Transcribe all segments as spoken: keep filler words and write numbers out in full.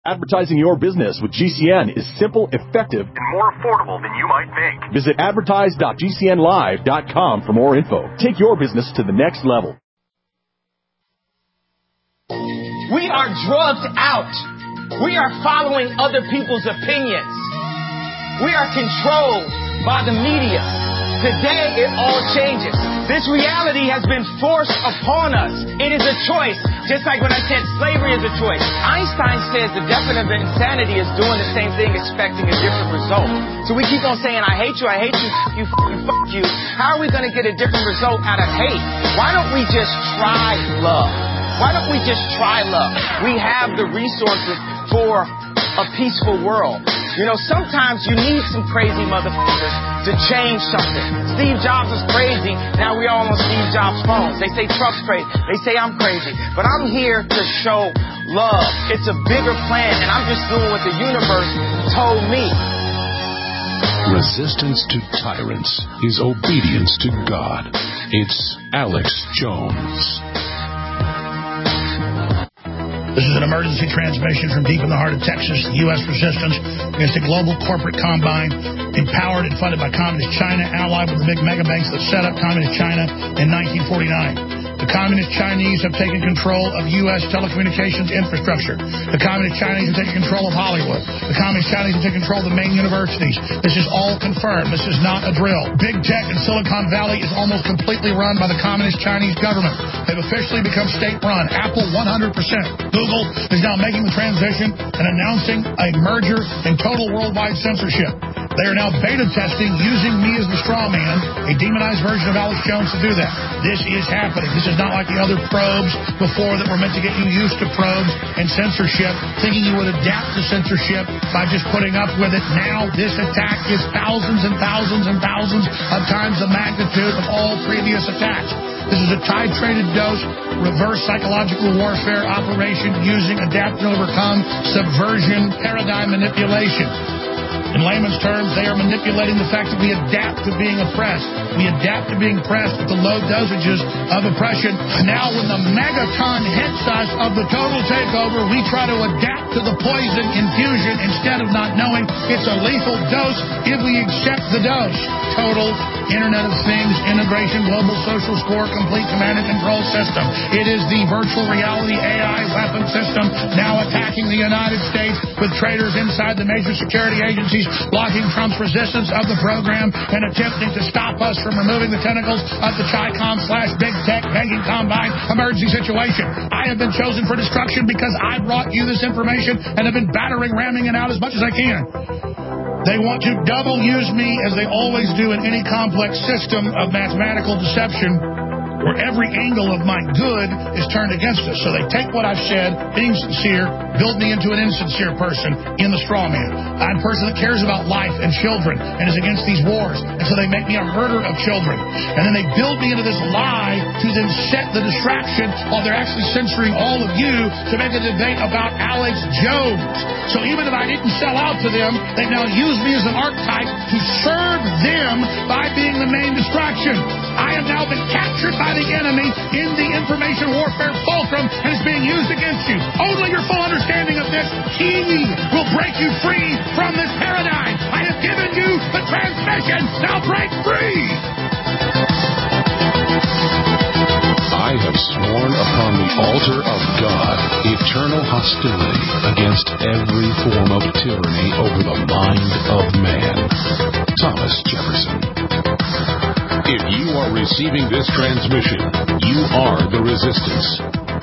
Advertising your business with G C N is simple, effective, and more affordable than you might think. Visit advertise dot g c n live dot com for more info. Take your business to the next level. We are drugged out. We are following other people's opinions. We are controlled by the media. Today, it all changes. This reality has been forced upon us. It is a choice, just like when I said slavery is a choice. Einstein says the definition of insanity is doing the same thing, expecting a different result. So we keep on saying, I hate you, I hate you, fuck you, fuck you, fuck you. How are we going to get a different result out of hate? Why don't we just try love? Why don't we just try love? We have the resources for a peaceful world. You know, sometimes you need some crazy motherfuckers to change something. Steve Jobs is crazy. Now we all on Steve Jobs' phones. They say Trump's crazy. They say I'm crazy. But I'm here to show love. It's a bigger plan, and I'm just doing what the universe told me. Resistance to tyrants is obedience to God. It's Alex Jones. This is an emergency transmission from deep in the heart of Texas. U S resistance against a global corporate combine empowered and funded by Communist China, allied with the big mega banks that set up Communist China in nineteen forty-nine. The Communist Chinese have taken control of U S telecommunications infrastructure. The Communist Chinese have taken control of Hollywood. The Communist Chinese have taken control of the main universities. This is all confirmed. This is not a drill. Big tech in Silicon Valley is almost completely run by the Communist Chinese government. They've officially become state-run. Apple, one hundred percent. Google is now making the transition and announcing a merger and total worldwide censorship. They are now beta testing using me as the straw man, a demonized version of Alex Jones, to do that. This is happening. This is not like the other probes before that were meant to get you used to probes and censorship, thinking you would adapt to censorship by just putting up with it. Now this attack is thousands and thousands and thousands of times the magnitude of all previous attacks. This is a titrated dose, reverse psychological warfare operation using adapt and overcome subversion paradigm manipulation. In layman's terms, they are manipulating the fact that we adapt to being oppressed. We adapt to being oppressed at the low dosages of oppression. Now, when the megaton hits us of the total takeover, we try to adapt to the poison infusion instead of not knowing it's a lethal dose if we accept the dose. Total Internet of Things integration, global social score, complete command and control system. It is the virtual reality A I weapon system now attacking the United States with traitors inside the major security agencies, blocking Trump's resistance of the program and attempting to stop us from removing the tentacles of the Chi-Com slash big tech banking combine emergency situation. I have been chosen for destruction because I brought you this information and have been battering, ramming it out as much as I can. They want to double use me, as they always do in any complex system of mathematical deception, where every angle of my good is turned against us. So they take what I've said, being sincere, build me into an insincere person in the straw man. I'm a person that cares about life and children and is against these wars. And so they make me a herder of children. And then they build me into this lie to then set the distraction while they're actually censoring all of you to make a debate about Alex Jones. So even if I didn't sell out to them, they've now used me as an archetype to serve them by being the main distraction. I have now been captured by the enemy in the information warfare fulcrum and is being used against you. Only your full understanding of this key will break you free from this paradigm. I have given you the transmission. Now break free. I have sworn upon the altar of God eternal hostility against every form of tyranny over the mind of man. Thomas Jefferson. If you are receiving this transmission, you are the resistance.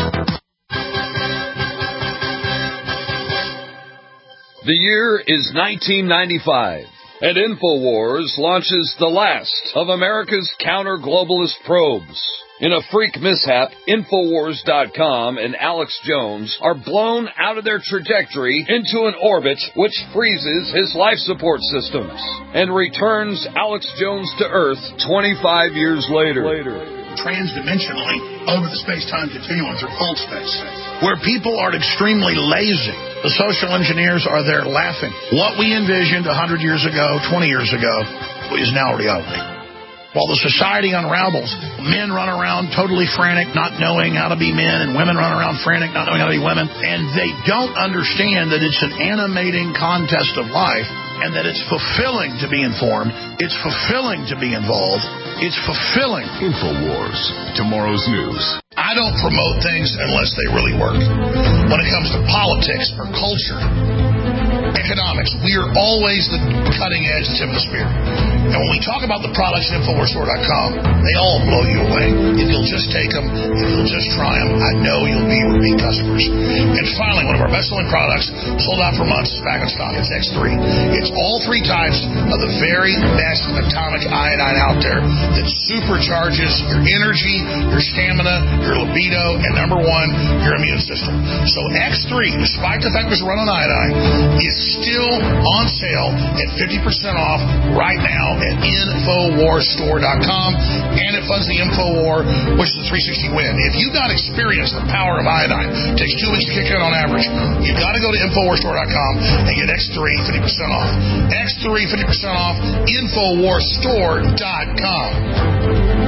The year is nineteen ninety-five, and InfoWars launches the last of America's counter-globalist probes. In a freak mishap, Infowars dot com and Alex Jones are blown out of their trajectory into an orbit which freezes his life support systems and returns Alex Jones to Earth twenty-five years later. later. Transdimensionally over the space-time continuum through full space, where people are extremely lazy. The social engineers are there laughing. What we envisioned one hundred years ago, twenty years ago, is now reality. while the society unravels, men run around totally frantic, not knowing how to be men, and women run around frantic, not knowing how to be women, and they don't understand that it's an animating contest of life, and that it's fulfilling to be informed, it's fulfilling to be involved, it's fulfilling. InfoWars, tomorrow's news. I don't promote things unless they really work. When it comes to politics or culture, economics, we are always the cutting edge tip of the spear. And when we talk about the products at InfoWars Store dot com, they all blow you away. If you'll just take them, if you'll just try them, I know you'll be repeat customers. And finally, one of our best-selling products, sold out for months, back in stock. It's X three. It's all three types of the very best atomic iodine out there that supercharges your energy, your stamina, your libido, and number one, your immune system. So X three, despite the fact it's run on iodine, is still on sale at fifty percent off right now at InfoWars Store dot com, and it funds the InfoWar, which is a three sixty win. If you've not experienced the power of iodine, it takes two weeks to kick in on average, you've got to go to InfoWars Store dot com and get X three fifty percent off. X three fifty percent off, InfoWars Store dot com.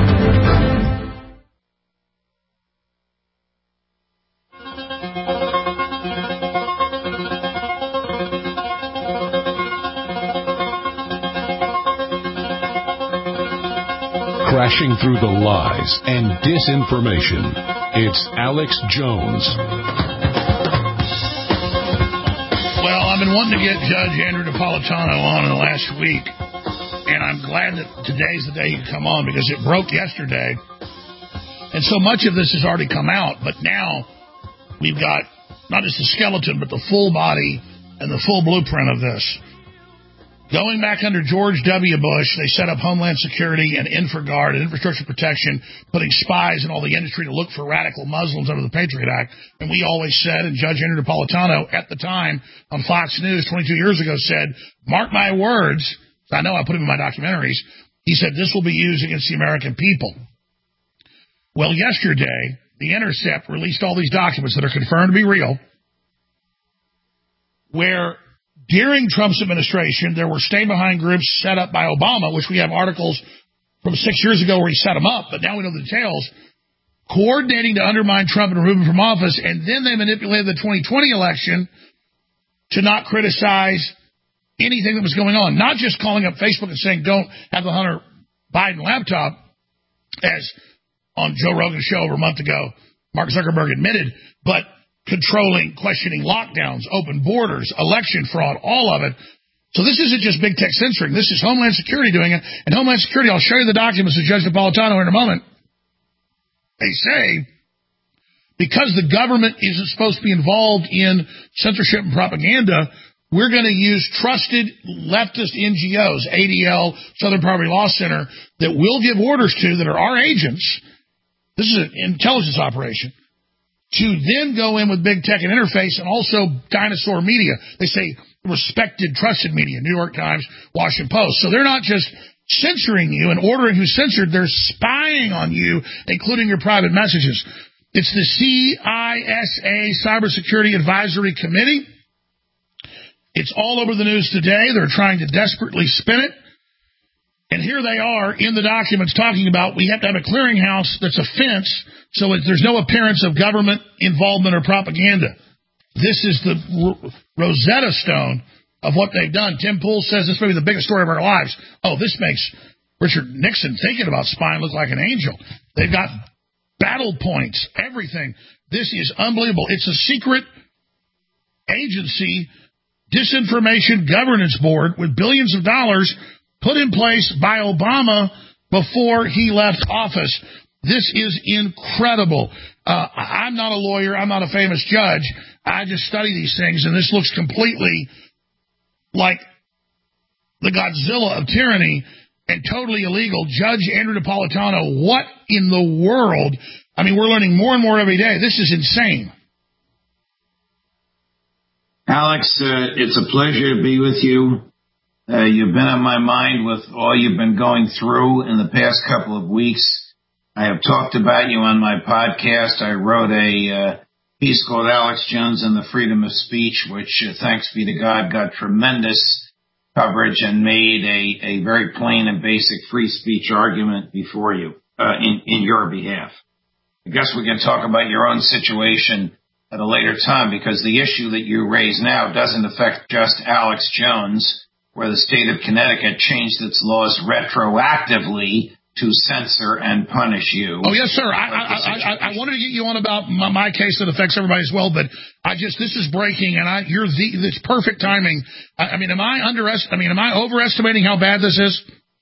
Crashing through the lies and disinformation, it's Alex Jones. Well, I've been wanting to get Judge Andrew Napolitano on in the last week, and I'm glad that today's the day he can come on because it broke yesterday, and so much of this has already come out, but now we've got not just the skeleton, but the full body and the full blueprint of this. Going back under George W. Bush, they set up Homeland Security and InfraGard and infrastructure protection, putting spies in all the industry to look for radical Muslims under the Patriot Act. And we always said, and Judge Andrew Napolitano at the time on Fox News twenty-two years ago said, mark my words, I know I put him in my documentaries, he said this will be used against the American people. Well, yesterday, The Intercept released all these documents that are confirmed to be real, where during Trump's administration, there were stay-behind groups set up by Obama, which we have articles from six years ago where he set them up, but now we know the details, coordinating to undermine Trump and remove him from office, and then they manipulated the twenty twenty election to not criticize anything that was going on, not just calling up Facebook and saying, don't have the Hunter Biden laptop, as on Joe Rogan's show over a month ago, Mark Zuckerberg admitted, but controlling, questioning lockdowns, open borders, election fraud, all of it. So this isn't just big tech censoring. This is Homeland Security doing it. And Homeland Security, I'll show you the documents of Judge Napolitano in a moment. They say, because the government isn't supposed to be involved in censorship and propaganda, we're going to use trusted leftist N G Os, A D L, Southern Poverty Law Center, that we'll give orders to that are our agents. This is an intelligence operation. To then go in with big tech and interface and also dinosaur media. They say respected, trusted media, New York Times, Washington Post. So they're not just censoring you and ordering who's censored, they're spying on you, including your private messages. It's the C I S A Cybersecurity Advisory Committee. It's all over the news today. They're trying to desperately spin it. And here they are in the documents talking about we have to have a clearinghouse that's a fence so that there's no appearance of government involvement or propaganda. This is the R- Rosetta Stone of what they've done. Tim Pool says this may be the biggest story of our lives. Oh, this makes Richard Nixon thinking about spying look like an angel. They've got battle points, everything. This is unbelievable. It's a secret agency, disinformation governance board with billions of dollars put in place by Obama before he left office. This is incredible. Uh, I'm not a lawyer. I'm not a famous judge. I just study these things, and this looks completely like the Godzilla of tyranny and totally illegal. Judge Andrew Napolitano, what in the world? I mean, we're learning more and more every day. This is insane. Alex, uh, it's a pleasure to be with you. Uh, you've been on my mind with all you've been going through in the past couple of weeks. I have talked about you on my podcast. I wrote a uh, piece called Alex Jones and the Freedom of Speech, which, uh, thanks be to God, got tremendous coverage and made a, a very plain and basic free speech argument before you, uh, in, in your behalf. I guess we can talk about your own situation at a later time, because the issue that you raise now doesn't affect just Alex Jones, where the state of Connecticut changed its laws retroactively to censor and punish you. Oh, yes, sir. I, I, I, I wanted to get you on about my, my case that affects everybody as well, but I just, this is breaking, and I, you're the, this perfect timing. I, I mean, am I underest, I mean, am I overestimating how bad this is?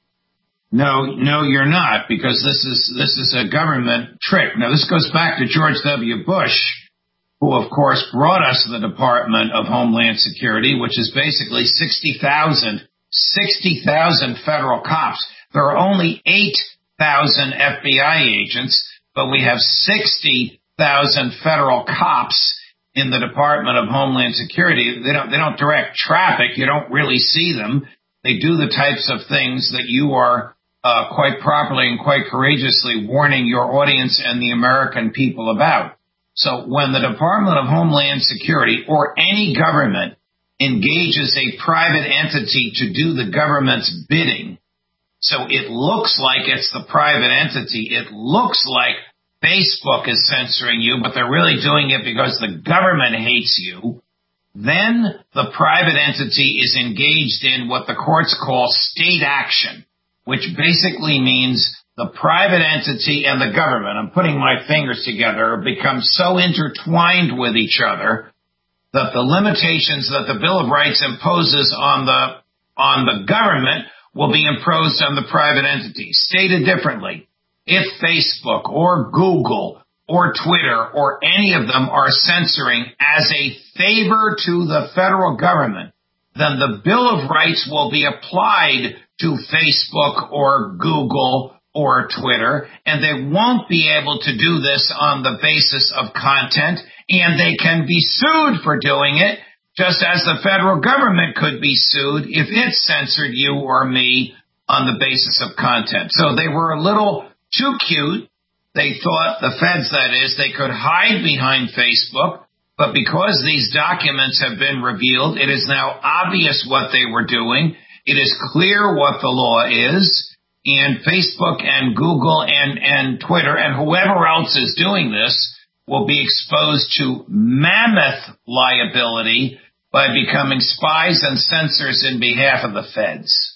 No, no, you're not, because this is, this is a government trick. Now, this goes back to George W. Bush, who, of course, brought us the Department of Homeland Security, which is basically sixty thousand, sixty thousand federal cops. There are only eight thousand F B I agents, but we have sixty thousand federal cops in the Department of Homeland Security. They don't, they don't direct traffic. You don't really see them. They do the types of things that you are uh, quite properly and quite courageously warning your audience and the American people about. So when the Department of Homeland Security or any government engages a private entity to do the government's bidding, so it looks like it's the private entity, it looks like Facebook is censoring you, but they're really doing it because the government hates you, then the private entity is engaged in what the courts call state action, which basically means the private entity and the government, I'm putting my fingers together, become so intertwined with each other that the limitations that the Bill of Rights imposes on the on the government will be imposed on the private entity. Stated differently, if Facebook or Google or Twitter or any of them are censoring as a favor to the federal government, then the Bill of Rights will be applied to Facebook or Google or Twitter, and they won't be able to do this on the basis of content, and they can be sued for doing it, just as the federal government could be sued if it censored you or me on the basis of content. So they were a little too cute. They thought, the feds that is, they could hide behind Facebook, but because these documents have been revealed, it is now obvious what they were doing. It is clear what the law is. And Facebook and Google and, and Twitter and whoever else is doing this will be exposed to mammoth liability by becoming spies and censors in behalf of the feds.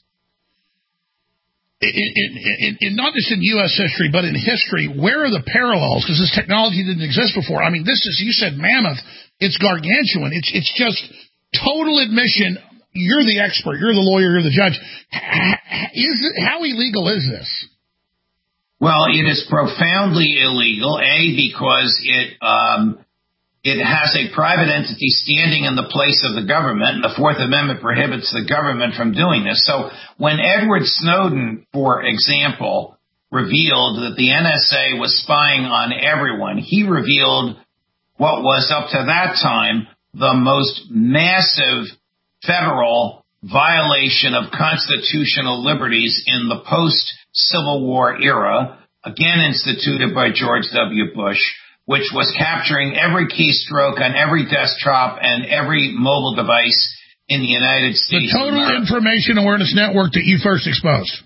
In, in, in, in not just in U S history, but in history, where are the parallels? Because this technology didn't exist before. I mean, this is, you said mammoth. It's gargantuan. It's, it's just total admission. You're the expert. You're the lawyer. You're the judge. Is it, how illegal is this? Well, it is profoundly illegal, A, because it um, it has a private entity standing in the place of the government, and the Fourth Amendment prohibits the government from doing this. So when Edward Snowden, for example, revealed that the N S A was spying on everyone, he revealed what was up to that time the most massive federal violation of constitutional liberties in the post-Civil War era, again instituted by George W. Bush, which was capturing every keystroke on every desktop and every mobile device in the United States. The Total Information Awareness Network that you first exposed.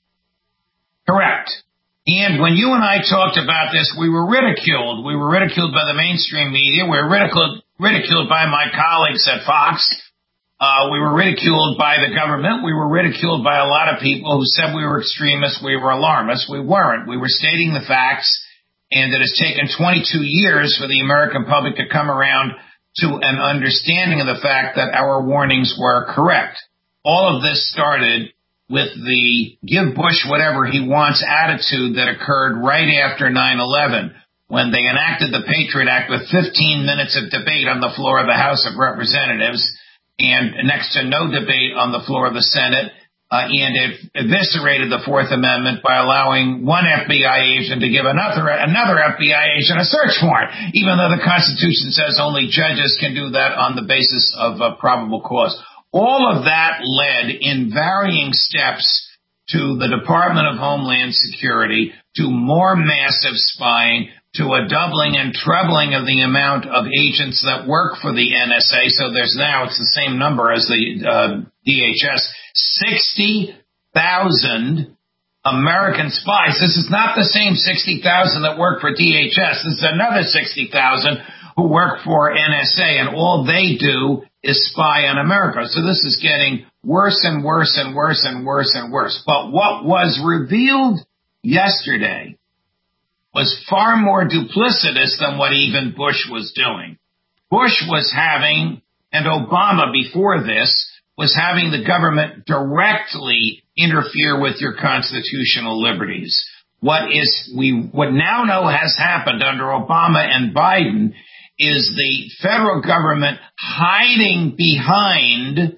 Correct. And when you and I talked about this, we were ridiculed. We were ridiculed by the mainstream media. We were ridiculed, ridiculed by my colleagues at Fox. Uh, we were ridiculed by the government. We were ridiculed by a lot of people who said we were extremists, we were alarmists. We weren't. We were stating the facts, and it has taken twenty-two years for the American public to come around to an understanding of the fact that our warnings were correct. All of this started with the give Bush whatever he wants attitude that occurred right after nine eleven, when they enacted the Patriot Act with fifteen minutes of debate on the floor of the House of Representatives, and next to no debate on the floor of the Senate, uh, and it eviscerated the Fourth Amendment by allowing one F B I agent to give another another F B I agent a search warrant, even though the Constitution says only judges can do that on the basis of uh, probable cause. All of that led in varying steps to the Department of Homeland Security, to more massive spying, to a doubling and trebling of the amount of agents that work for the N S A. So there's now, it's the same number as the uh, D H S, sixty thousand American spies. This is not the same sixty thousand that work for D H S. This is another sixty thousand who work for N S A, and all they do is spy on America. So this is getting worse and worse and worse and worse and worse. But what was revealed yesterday was far more duplicitous than what even Bush was doing. Bush was having, and Obama before this, was having the government directly interfere with your constitutional liberties. What is we what now know has happened under Obama and Biden is the federal government hiding behind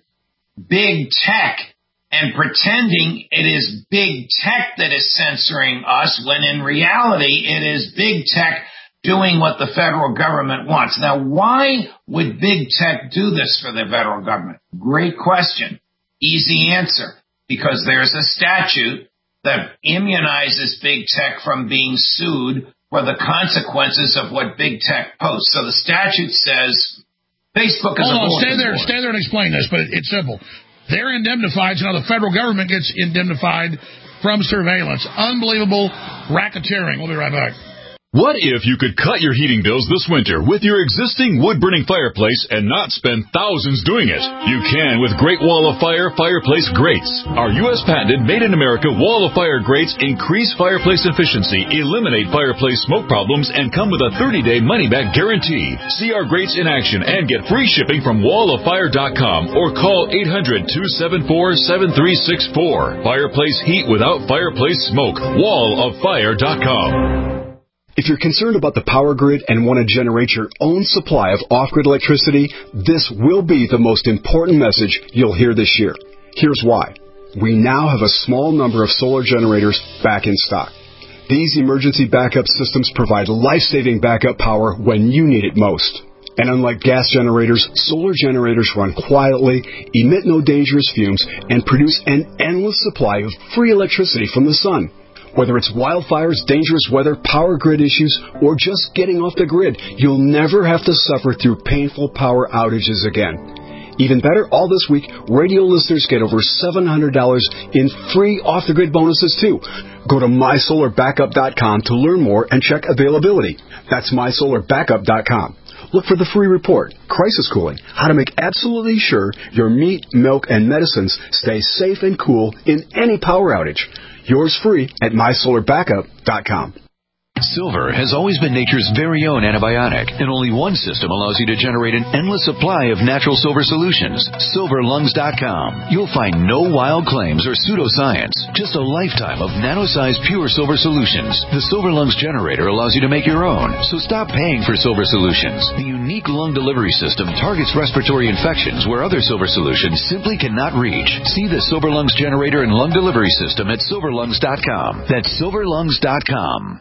big tech and pretending it is big tech that is censoring us, when in reality it is big tech doing what the federal government wants. Now, why would big tech do this for the federal government? Great question. Easy answer. Because there's a statute that immunizes big tech from being sued for the consequences of what big tech posts. So the statute says Facebook is Hold a on, stay bulletin there, board. stay there and explain this, but it's simple. They're indemnified, so now the federal government gets indemnified from surveillance. Unbelievable racketeering. We'll be right back. What if you could cut your heating bills this winter with your existing wood-burning fireplace and not spend thousands doing it? You can with Great Wall of Fire fireplace grates. Our U S patented made-in-America Wall of Fire grates increase fireplace efficiency, eliminate fireplace smoke problems, and come with a thirty-day money-back guarantee. See our grates in action and get free shipping from wall of fire dot com or call eight hundred, two seven four, seven three six four. Fireplace heat without fireplace smoke. wall of fire dot com. If you're concerned about the power grid and want to generate your own supply of off-grid electricity, this will be the most important message you'll hear this year. Here's why. We now have a small number of solar generators back in stock. These emergency backup systems provide life-saving backup power when you need it most. And unlike gas generators, solar generators run quietly, emit no dangerous fumes, and produce an endless supply of free electricity from the sun. Whether it's wildfires, dangerous weather, power grid issues, or just getting off the grid, you'll never have to suffer through painful power outages again. Even better, all this week, radio listeners get over seven hundred dollars in free off-the-grid bonuses, too. Go to my solar backup dot com to learn more and check availability. That's my solar backup dot com. Look for the free report, Crisis Cooling, how to make absolutely sure your meat, milk, and medicines stay safe and cool in any power outage. Yours free at my solar backup dot com. Silver has always been nature's very own antibiotic, and only one system allows you to generate an endless supply of natural silver solutions. silver lungs dot com. You'll find no wild claims or pseudoscience, just a lifetime of nano-sized pure silver solutions. The Silver Lungs generator allows you to make your own, so stop paying for silver solutions. The unique lung delivery system targets respiratory infections where other silver solutions simply cannot reach. See the Silver Lungs generator and lung delivery system at silver lungs dot com. That's silver lungs dot com.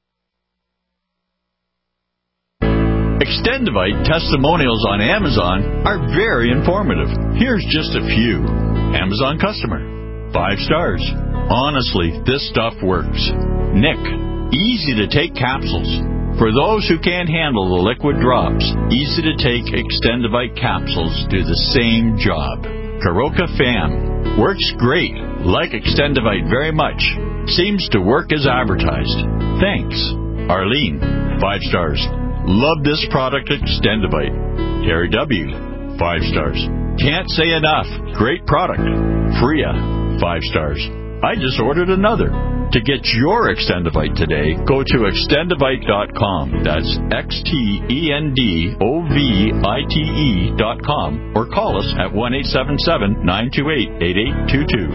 Extendivite testimonials on Amazon are very informative. Here's just a few. Amazon customer. Five stars. Honestly, this stuff works. Nick. Easy to take capsules. For those who can't handle the liquid drops, easy to take Extendivite capsules do the same job. Karoka fan. Works great. Like Extendivite very much. Seems to work as advertised. Thanks. Arlene. Five stars. Love this product, Extendivite. Terry W. Five stars. Can't say enough. Great product. Freya. Five stars. I just ordered another. To get your Extendivite today, go to extendivite dot com. That's X T E N D O V I T E dot com. Or call us at one eight seven seven, nine two eight, eight eight two two.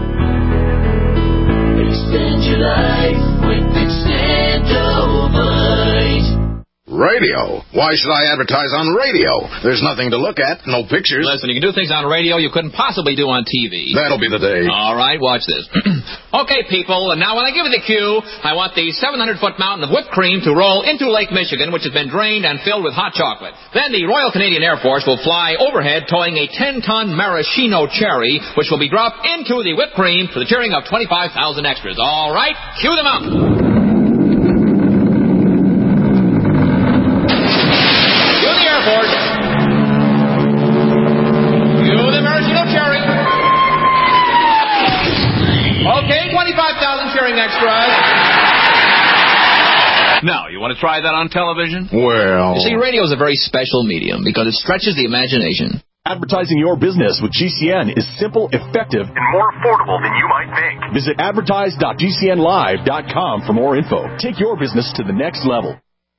Extend your life with Extendivite. Radio. Why should I advertise on radio? There's nothing to look at, no pictures. Listen, you can do things on radio you couldn't possibly do on T V. That'll be the day. All right, watch this. Okay, people, and now when I give you the cue, I want the seven hundred foot mountain of whipped cream to roll into Lake Michigan, which has been drained and filled with hot chocolate. Then the Royal Canadian Air Force will fly overhead towing a ten ton maraschino cherry, which will be dropped into the whipped cream for the cheering of twenty-five thousand extras. All right, cue the mountain. morning extras. Now, you want to try that on television? Well... You see, radio is a very special medium because it stretches the imagination. Advertising your business with G C N is simple, effective, and more affordable than you might think. Visit advertise dot G C N live dot com for more info. Take your business to the next level.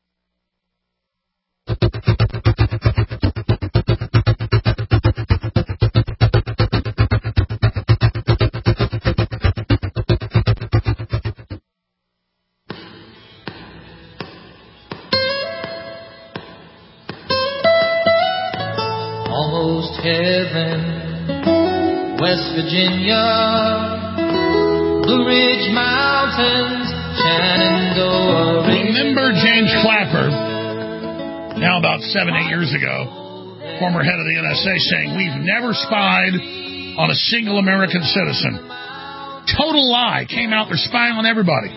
Almost heaven, West Virginia, Blue Ridge Mountains, Shenandoah. Remember James Clapper, now about seven, eight years ago, former head of the N S A, saying, we've never spied on a single American citizen. Total lie. Came out, they're spying on everybody.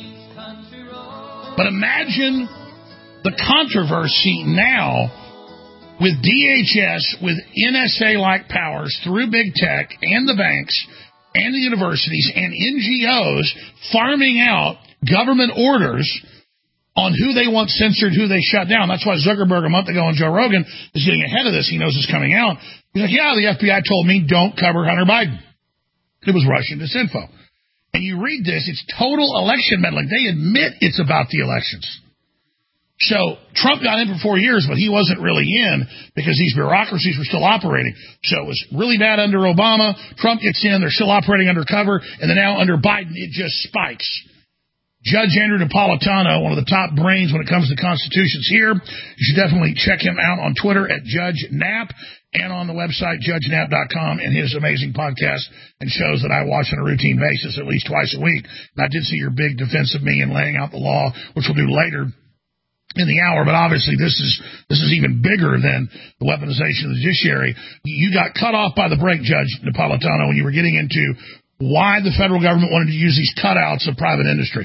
But imagine the controversy now with D H S, with N S A-like powers through big tech and the banks and the universities and N G Os farming out government orders on who they want censored, who they shut down. That's why Zuckerberg a month ago on Joe Rogan is getting ahead of this. He knows it's coming out. He's like, yeah, the F B I told me don't cover Hunter Biden. It was Russian disinfo. And you read this, it's total election meddling. They admit it's about the elections. So Trump got in for four years, but he wasn't really in because these bureaucracies were still operating. So it was really bad under Obama. Trump gets in, they're still operating undercover, and then now under Biden, it just spikes. Judge Andrew Napolitano, one of the top brains when it comes to constitutions here. You should definitely check him out on Twitter at Judge Nap and on the website judge nap dot com and his amazing podcast and shows that I watch on a routine basis at least twice a week. And I did see your big defense of me in laying out the law, which we'll do later in the hour, but obviously this is this is even bigger than the weaponization of the judiciary. You got cut off by the break, Judge Napolitano, when you were getting into why the federal government wanted to use these cutouts of private industry.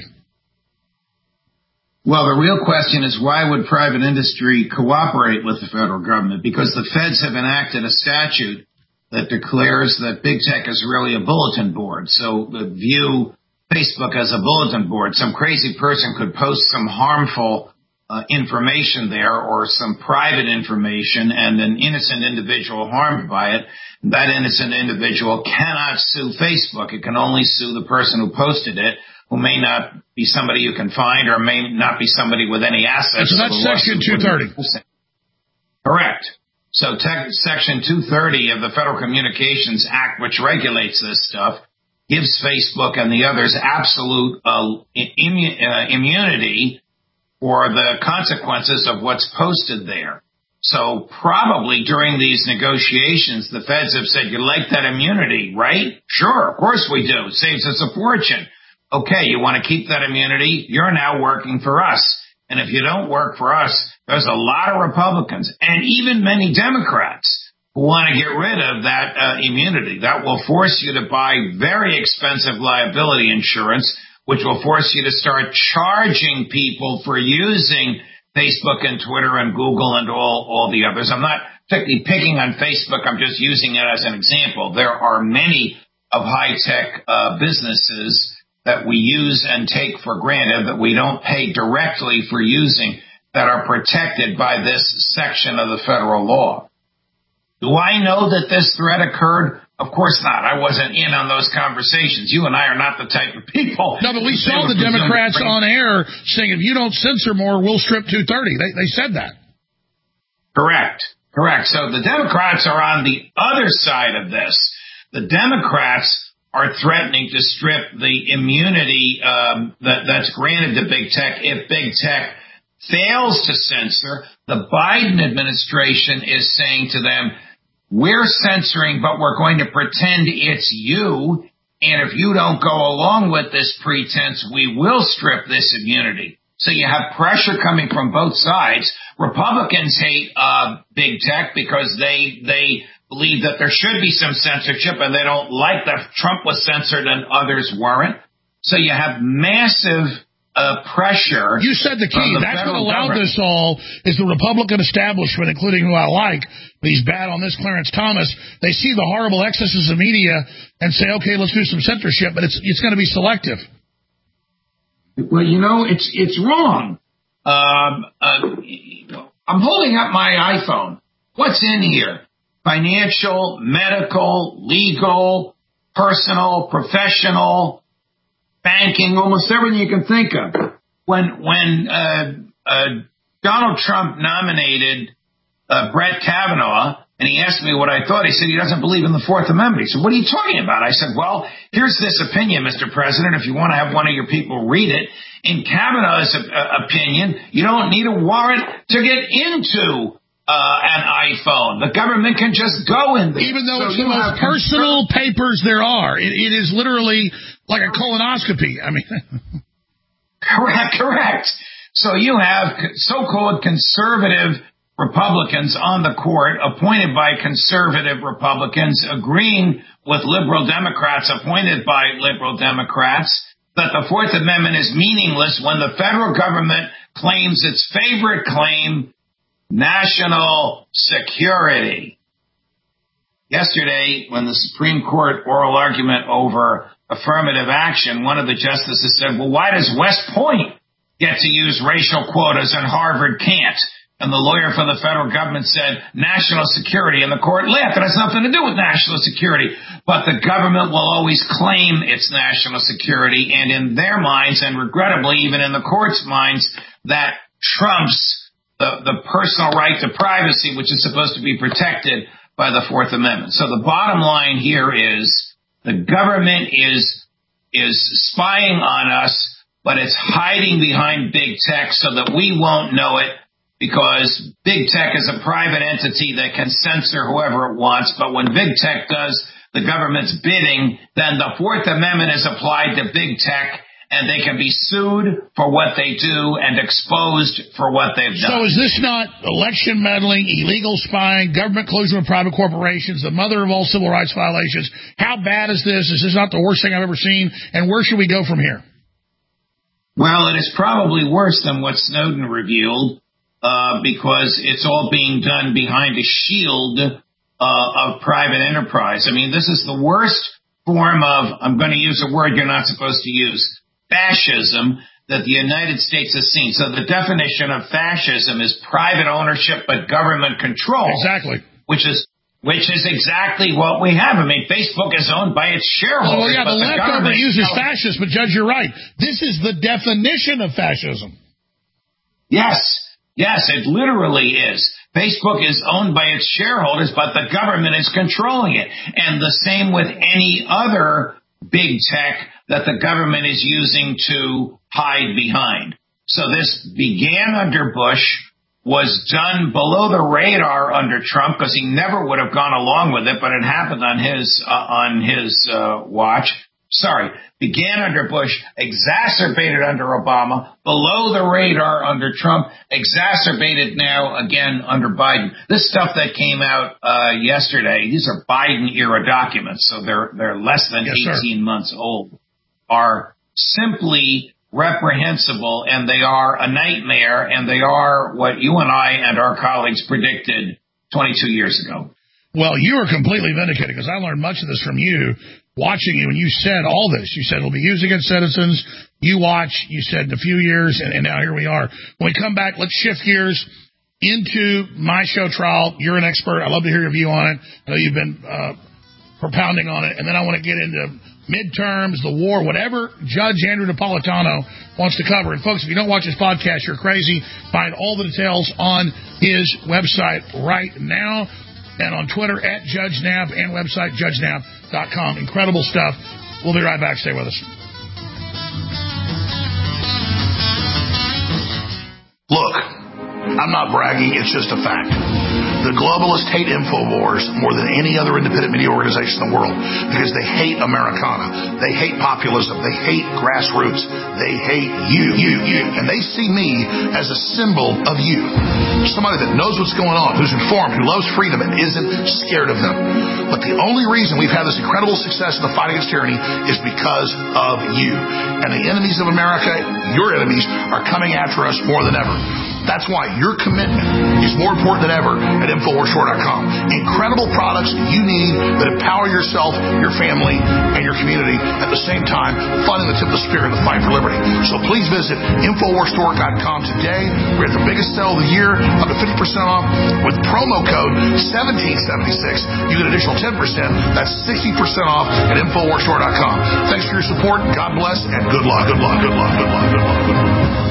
Well, the real question is, why would private industry cooperate with the federal government? Because the feds have enacted a statute that declares that big tech is really a bulletin board. So view Facebook as a bulletin board. Some crazy person could post some harmful Uh, information there or some private information and an innocent individual harmed by it. That innocent individual cannot sue Facebook. It can only sue the person who posted it, who may not be somebody you can find or may not be somebody with any assets. So that's Section two thirty. Correct. So te- Section two thirty of the Federal Communications Act, which regulates this stuff, gives Facebook and the others absolute uh, immu- uh, immunity for the consequences of what's posted there. So probably during these negotiations, the feds have said, you like that immunity, right? Sure, of course we do. It saves us a fortune. Okay, you want to keep that immunity? You're now working for us. And if you don't work for us, there's a lot of Republicans and even many Democrats who want to get rid of that uh, immunity. That will force you to buy very expensive liability insurance, which will force you to start charging people for using Facebook and Twitter and Google and all, all the others. I'm not particularly picking on Facebook. I'm just using it as an example. There are many of high-tech uh, businesses that we use and take for granted that we don't pay directly for using that are protected by this section of the federal law. Do I know that this threat occurred? Of course not. I wasn't in on those conversations. You and I are not the type of people. No, but we saw the Democrats on air saying, if you don't censor more, we'll strip two thirty. They, they said that. Correct. Correct. So the Democrats are on the other side of this. The Democrats are threatening to strip the immunity um, that, that's granted to big tech if big tech fails to censor. The Biden administration is saying to them, we're censoring, but we're going to pretend it's you. And if you don't go along with this pretense, we will strip this immunity. So you have pressure coming from both sides. Republicans hate uh, big tech because they they believe that there should be some censorship, and they don't like that Trump was censored and others weren't. So you have massive Uh, pressure. You said the key. The That's what allowed government. This all is the Republican establishment, including who I like, these bad on this Clarence Thomas. They see the horrible excesses of media and say, okay, let's do some censorship, but it's it's going to be selective. Well, you know, it's it's wrong. Um, uh, I'm holding up my iPhone. What's in here? Financial, medical, legal, personal, professional, banking, almost everything you can think of. When when uh, uh, Donald Trump nominated uh, Brett Kavanaugh, and he asked me what I thought, he said he doesn't believe in the Fourth Amendment. He said, what are you talking about? I said, well, here's this opinion, Mister President, if you want to have one of your people read it. In Kavanaugh's uh, opinion, you don't need a warrant to get into uh, an iPhone. The government can just go in there. Even though so it's the most personal cons- papers there are. It, it is literally like a colonoscopy. I mean... Correct, correct. So you have so-called conservative Republicans on the court appointed by conservative Republicans agreeing with liberal Democrats appointed by liberal Democrats that the Fourth Amendment is meaningless when the federal government claims its favorite claim, national security. Yesterday, when the Supreme Court oral argument over affirmative action, one of the justices said, well, why does West Point get to use racial quotas and Harvard can't? And the lawyer for the federal government said, national security. And the court laughed. It has nothing to do with national security. But the government will always claim it's national security. And in their minds, and regrettably even in the court's minds, that trumps the, the personal right to privacy, which is supposed to be protected by the Fourth Amendment. So the bottom line here is, the government is is spying on us, but it's hiding behind big tech so that we won't know it, because big tech is a private entity that can censor whoever it wants. But when big tech does the government's bidding, then the Fourth Amendment is applied to big tech, and they can be sued for what they do and exposed for what they've done. So is this not election meddling, illegal spying, government collusion with private corporations, the mother of all civil rights violations? How bad is this? Is this not the worst thing I've ever seen? And where should we go from here? Well, it is probably worse than what Snowden revealed, uh, because it's all being done behind a shield uh, of private enterprise. I mean, this is the worst form of, I'm going to use a word you're not supposed to use, fascism that the United States has seen. So the definition of fascism is private ownership but government control. Exactly. Which is which is exactly what we have. I mean, Facebook is owned by its shareholders. Well, yeah, but the, the leftover uses no. fascist, but Judge, you're right. This is the definition of fascism. Yes. Yes, it literally is. Facebook is owned by its shareholders, but the government is controlling it. And the same with any other big tech that the government is using to hide behind. So this began under Bush, was done below the radar under Trump because he never would have gone along with it, but it happened on his uh, on his uh, watch. Sorry, began under Bush, exacerbated under Obama, below the radar under Trump, exacerbated now again under Biden. This stuff that came out uh, yesterday, these are Biden-era documents, so they're they're less than yes, eighteen sir. months old, are simply reprehensible, and they are a nightmare, and they are what you and I and our colleagues predicted twenty-two years ago. Well, you are completely vindicated, because I learned much of this from you, watching you, and you said all this. You said it'll be used against citizens. You watch. You said in a few years, and, and now here we are. When we come back, let's shift gears into my show trial. You're an expert. I'd love to hear your view on it. I know you've been uh, propounding on it. And then I want to get into midterms, the war, whatever Judge Andrew Napolitano wants to cover. And, folks, if you don't watch his podcast, you're crazy. Find all the details on his website right now. And on Twitter, at Judge Nap, and website, judge nap dot com. Incredible stuff. We'll be right back. Stay with us. Look, I'm not bragging. It's just a fact. The globalists hate InfoWars more than any other independent media organization in the world because they hate Americana. They hate populism. They hate grassroots. They hate you, you, you. And they see me as a symbol of you. Somebody that knows what's going on, who's informed, who loves freedom, and isn't scared of them. But the only reason we've had this incredible success in the fight against tyranny is because of you. And the enemies of America, your enemies, are coming after us more than ever. That's why your commitment is more important than ever at Infowars Store dot com. Incredible products you need that empower yourself, your family, and your community at the same time, funding the tip of the spear in the fight for liberty. So please visit Infowars Store dot com today. We're at the biggest sale of the year, up to fifty percent off with promo code seventeen seventy-six. You get an additional ten percent. That's sixty percent off at Infowars Store dot com. Thanks for your support. God bless, and good luck, good luck, good luck, good luck, good luck, good luck.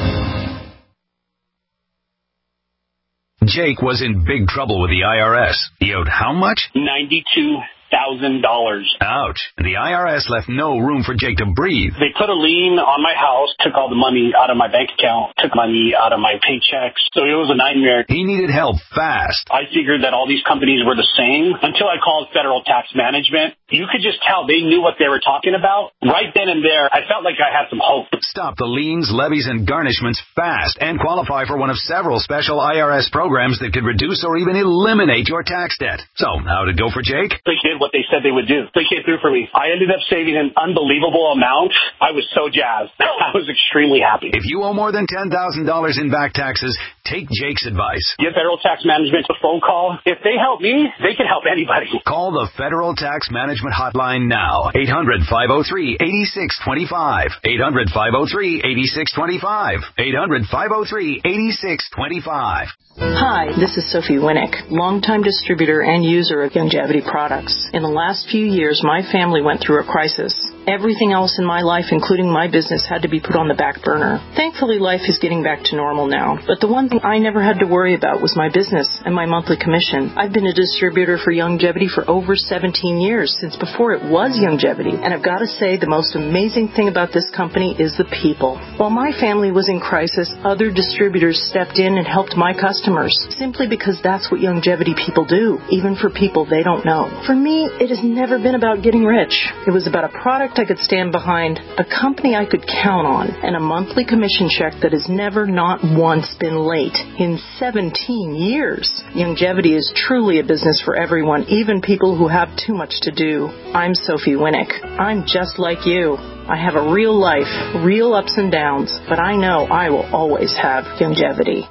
Jake was in big trouble with the I R S. He owed how much? ninety-two thousand dollars. Ouch. The I R S left no room for Jake to breathe. They put a lien on my house, took all the money out of my bank account, took money out of my paychecks. So it was a nightmare. He needed help fast. I figured that all these companies were the same until I called Federal Tax Management. You could just tell they knew what they were talking about. Right then and there, I felt like I had some hope. Stop the liens, levies, and garnishments fast and qualify for one of several special I R S programs that could reduce or even eliminate your tax debt. So, how did it go for Jake? They did what they said they would do. They came through for me. I ended up saving an unbelievable amount. I was so jazzed. I was extremely happy. If you owe more than ten thousand dollars in back taxes, take Jake's advice. Give Federal Tax Management a phone call. If they help me, they can help anybody. Call the Federal Tax Management Hotline now. eight hundred, five oh three, eight six two five. eight hundred, five oh three, eight six two five. eight hundred, five oh three, eight six two five. Hi, this is Sophie Winnick, longtime distributor and user of Youngevity products. In the last few years, my family went through a crisis. Everything else in my life, including my business, had to be put on the back burner. Thankfully, life is getting back to normal now. But the one thing I never had to worry about was my business and my monthly commission. I've been a distributor for Youngevity for over seventeen years, since before it was Youngevity. And I've got to say, the most amazing thing about this company is the people. While my family was in crisis, other distributors stepped in and helped my customers, simply because that's what Youngevity people do, even for people they don't know. For me, it has never been about getting rich. It was about a product I could stand behind, a company I could count on, and a monthly commission check that has never, not once, been late in seventeen years. Youngevity is truly a business for everyone, even people who have too much to do. I'm Sophie Winnick. I'm just like you. I have a real life, real ups and downs, but I know I will always have Youngevity.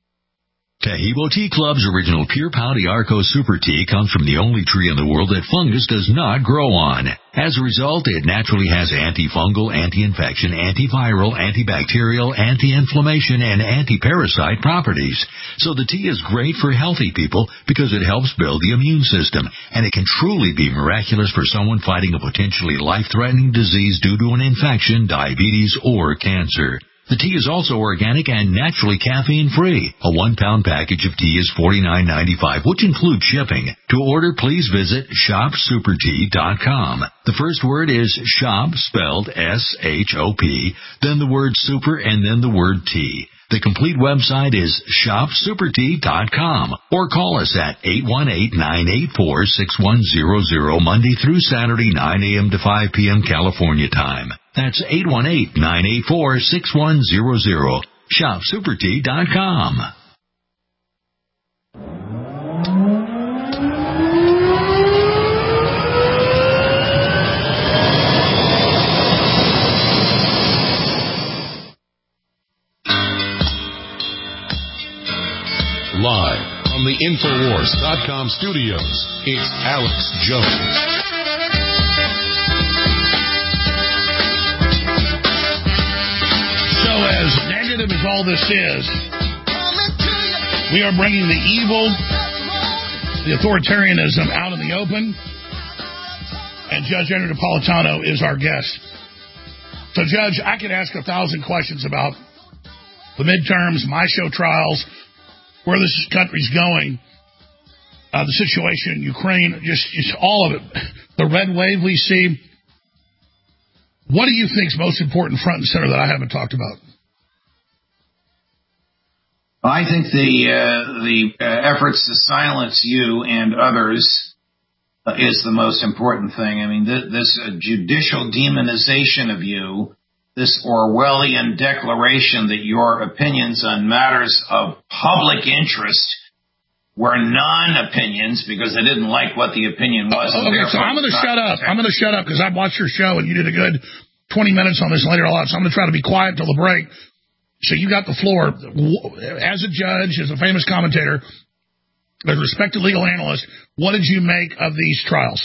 Taheebo Tea Club's original Pure Pau Arco Super Tea comes from the only tree in the world that fungus does not grow on. As a result, it naturally has antifungal, anti-infection, antiviral, antibacterial, anti-inflammation, and anti-parasite properties. So the tea is great for healthy people because it helps build the immune system, and it can truly be miraculous for someone fighting a potentially life-threatening disease due to an infection, diabetes, or cancer. The tea is also organic and naturally caffeine-free. A one-pound package of tea is forty-nine ninety-five, which includes shipping. To order, please visit shop super tea dot com. The first word is shop, spelled S H O P, then the word super, and then the word tea. The complete website is shop super tea dot com, or call us at eight one eight, nine eight four, six one zero zero Monday through Saturday, nine a.m. to five p.m. California time. That's eight one eight, nine eight four, six one zero zero. shop super tea dot com. Live from the Infowars dot com studios, it's Alex Jones. So as negative as all this is, we are bringing the evil, the authoritarianism out in the open, and Judge Andrew Napolitano is our guest. So, Judge, I could ask a thousand questions about the midterms, my show trials, where this country's going, uh, the situation in Ukraine, just, just all of it, the red wave we see. What do you think is most important front and center that I haven't talked about? I think the uh, the uh, efforts to silence you and others uh, is the most important thing. I mean, th- this uh, judicial demonization of you, this Orwellian declaration that your opinions on matters of public interest were non-opinions because they didn't like what the opinion was. Oh, okay, so I'm going to shut up. I'm going to shut up because I've watched your show and you did a good twenty minutes on this later a lot, so I'm going to try to be quiet until the break. So you got the floor. As a judge, as a famous commentator, as a respected legal analyst, what did you make of these trials?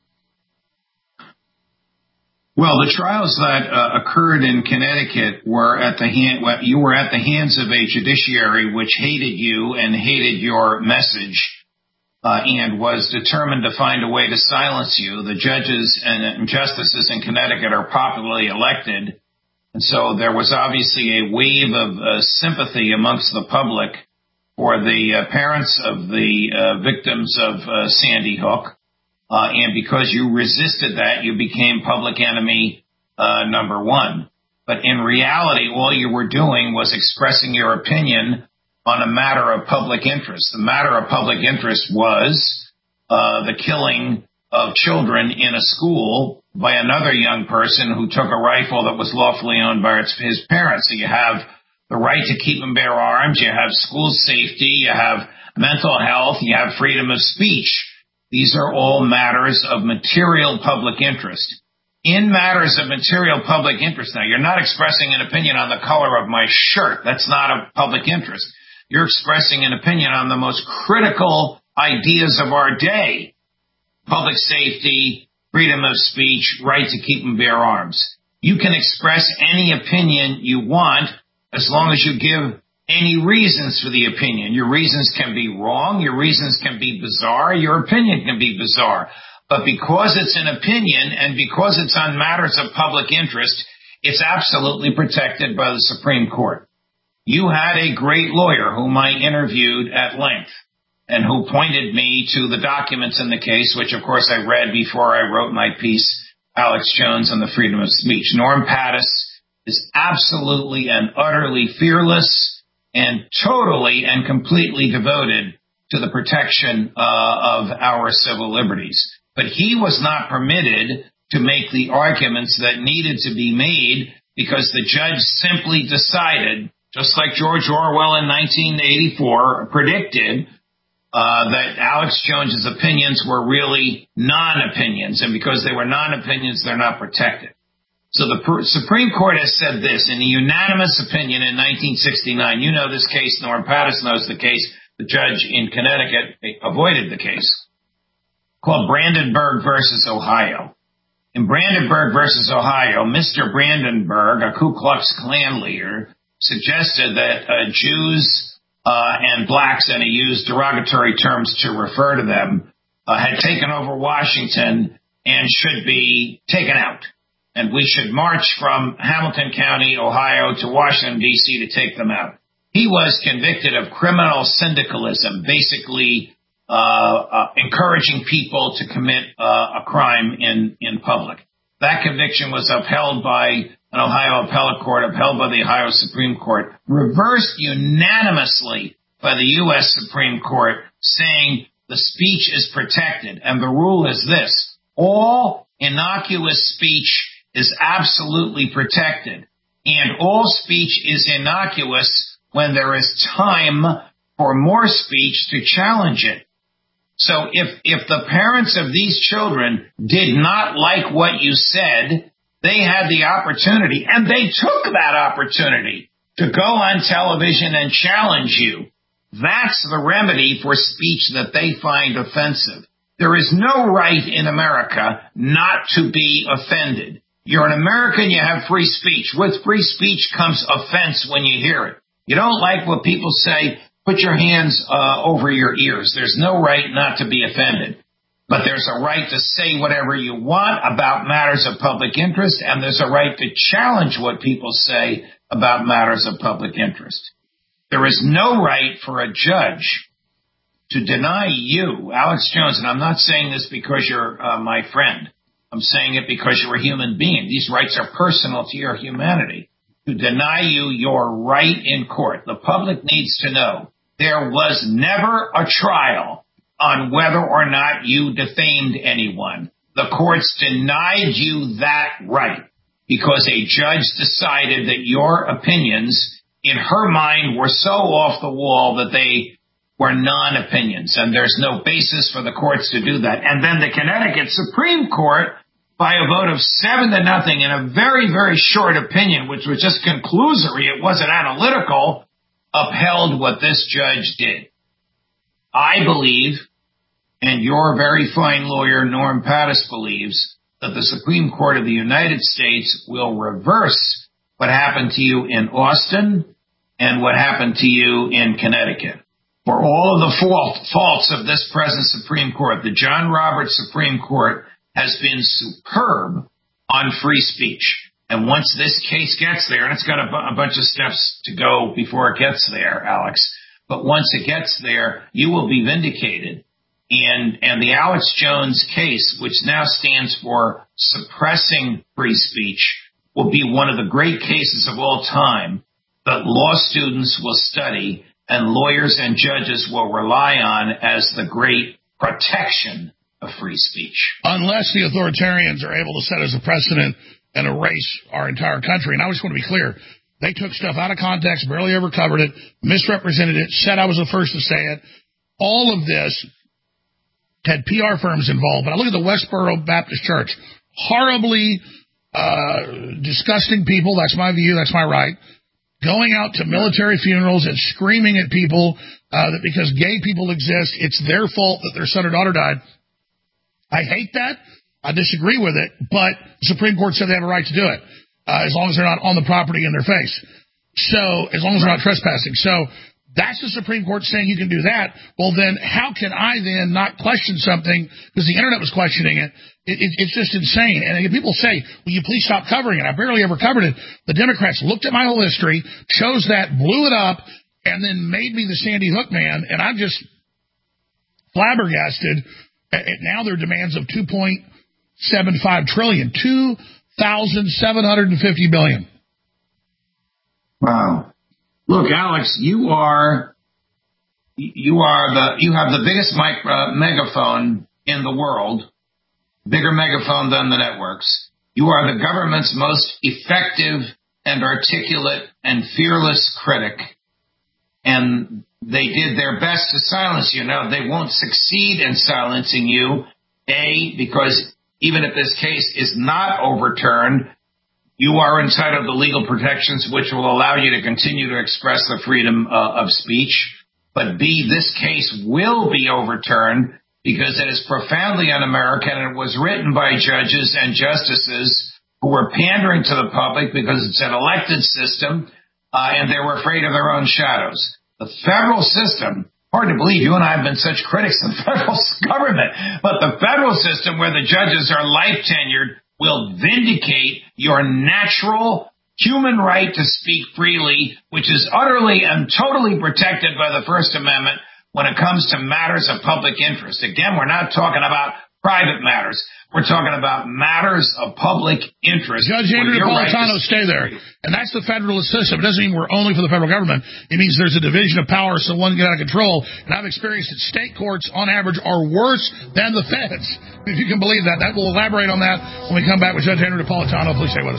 Well, the trials that uh, occurred in Connecticut were at the hand, well, you were at the hands of a judiciary which hated you and hated your message uh, and was determined to find a way to silence you. The judges and justices in Connecticut are popularly elected, and so there was obviously a wave of uh, sympathy amongst the public for the uh, parents of the uh, victims of uh, Sandy Hook. Uh, and because you resisted that, you became public enemy uh, number one. But in reality, all you were doing was expressing your opinion on a matter of public interest. The matter of public interest was uh, the killing of children in a school by another young person who took a rifle that was lawfully owned by his parents. So you have the right to keep and bear arms, you have school safety, you have mental health, you have freedom of speech. These are all matters of material public interest. In matters of material public interest, now, you're not expressing an opinion on the color of my shirt. That's not a public interest. You're expressing an opinion on the most critical ideas of our day. Public safety, freedom of speech, right to keep and bear arms. You can express any opinion you want as long as you give any reasons for the opinion. Your reasons can be wrong. Your reasons can be bizarre. Your opinion can be bizarre. But because it's an opinion and because it's on matters of public interest, it's absolutely protected by the Supreme Court. You had a great lawyer whom I interviewed at length and who pointed me to the documents in the case, which, of course, I read before I wrote my piece, Alex Jones on the Freedom of Speech. Norm Pattis is absolutely and utterly fearless and totally and completely devoted to the protection uh, of our civil liberties. But he was not permitted to make the arguments that needed to be made because the judge simply decided, just like George Orwell in nineteen eighty-four predicted, uh, that Alex Jones's opinions were really non-opinions, and because they were non-opinions, they're not protected. So the Supreme Court has said this in a unanimous opinion in nineteen sixty-nine. You know this case. Norm Pattis knows the case. The judge in Connecticut avoided the case, called Brandenburg versus Ohio. In Brandenburg versus Ohio, Mister Brandenburg, a Ku Klux Klan leader, suggested that uh, Jews uh, and blacks, and he used derogatory terms to refer to them, uh, had taken over Washington and should be taken out. And we should march from Hamilton County, Ohio, to Washington, D C to take them out. He was convicted of criminal syndicalism, basically uh, uh, encouraging people to commit uh, a crime in, in public. That conviction was upheld by an Ohio appellate court, upheld by the Ohio Supreme Court, reversed unanimously by the U S Supreme Court, saying the speech is protected. And the rule is this: all innocuous speech is absolutely protected, and all speech is innocuous when there is time for more speech to challenge it. So if, if the parents of these children did not like what you said, they had the opportunity, and they took that opportunity, to go on television and challenge you. That's the remedy for speech that they find offensive. There is no right in America not to be offended. You're an American, you have free speech. With free speech comes offense when you hear it. You don't like what people say, put your hands uh, over your ears. There's no right not to be offended. But there's a right to say whatever you want about matters of public interest, and there's a right to challenge what people say about matters of public interest. There is no right for a judge to deny you, Alex Jones, and I'm not saying this because you're uh, my friend. I'm saying it because you're a human being. These rights are personal to your humanity. To deny you your right in court. The public needs to know there was never a trial on whether or not you defamed anyone. The courts denied you that right because a judge decided that your opinions, in her mind, were so off the wall that they were non-opinions, and there's no basis for the courts to do that. And then the Connecticut Supreme Court by a vote of seven to nothing in a very, very short opinion, which was just conclusory, it wasn't analytical, upheld what this judge did. I believe, and your very fine lawyer, Norm Pattis, believes, that the Supreme Court of the United States will reverse what happened to you in Austin and what happened to you in Connecticut. For all of the fault, faults of this present Supreme Court, the John Roberts Supreme Court has been superb on free speech. And once this case gets there, and it's got a, b- a bunch of steps to go before it gets there, Alex, but once it gets there, you will be vindicated. And, and the Alex Jones case, which now stands for suppressing free speech, will be one of the great cases of all time that law students will study and lawyers and judges will rely on as the great protection of free speech. Unless the authoritarians are able to set as a precedent and erase our entire country. And I just want to be clear. They took stuff out of context, barely ever covered it, misrepresented it, said I was the first to say it. All of this had P R firms involved. But I look at the Westboro Baptist Church. Horribly uh, disgusting people. That's my view. That's my right. Going out to military funerals and screaming at people uh, that because gay people exist, it's their fault that their son or daughter died. I hate that. I disagree with it. But the Supreme Court said they have a right to do it, uh, as long as they're not on the property in their face. So, as long as they're not trespassing. So, that's the Supreme Court saying you can do that. Well, then how can I then not question something because the Internet was questioning it? It, it? It's just insane. And people say, will you please stop covering it? I barely ever covered it. The Democrats looked at my whole history, chose that, blew it up, and then made me the Sandy Hook man. And I'm just flabbergasted at now their demands of two point seven five trillion dollars, two thousand seven hundred fifty billion dollars. Wow. Look, Alex, you are you are the you have the biggest mic, uh, megaphone in the world, bigger megaphone than the networks. You are the government's most effective and articulate and fearless critic, and they did their best to silence you. Now, they won't succeed in silencing you, A, because even if this case is not overturned, you are entitled to legal protections which will allow you to continue to express the freedom uh, of speech. But B, this case will be overturned because it is profoundly un-American and it was written by judges and justices who were pandering to the public because it's an elected system uh, and they were afraid of their own shadows. The federal system, hard to believe you and I have been such critics of the federal government, but the federal system where the judges are life tenured will vindicate your natural human right to speak freely, which is utterly and totally protected by the First Amendment when it comes to matters of public interest. Again, we're not talking about private matters. We're talking about matters of public interest. Judge Andrew Napolitano, stay there. And that's the federalist system. It doesn't mean we're only for the federal government. It means there's a division of power so one can get out of control. And I've experienced that state courts, on average, are worse than the feds. If you can believe that. That will elaborate on that when we come back with Judge Andrew Napolitano. Please stay with us.